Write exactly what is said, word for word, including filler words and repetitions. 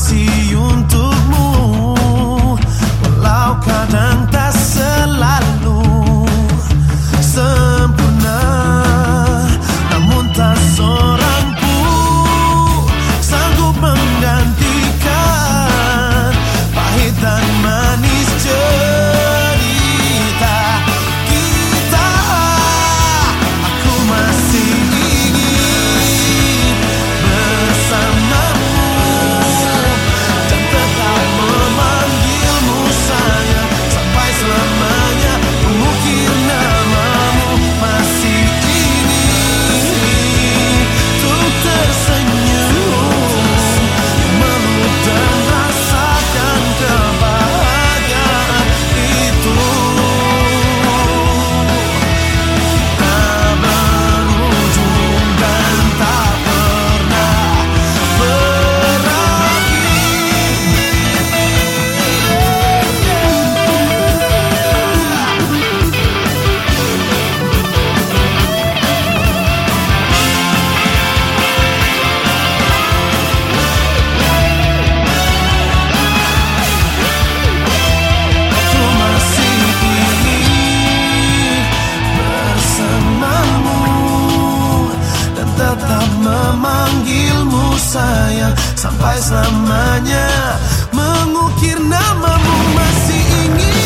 masih untukmu, walau kadang tak selalu sempurna, namun tak seorang pun sanggup menggantikan pahit dan manis cerita kita. Aku masih ingin bersamamu dan tetap memanggilmu sayang sampai selamanya, mengukir namamu. Masih ingin untuk tersenyum, meluk dan rasakan kebahagiaan itu. Tak berujung dan tak pernah Aku masih ingin bersamamu dan tetap memanggilmu sayang sampai selamanya, mengukir namamu. Masih ingin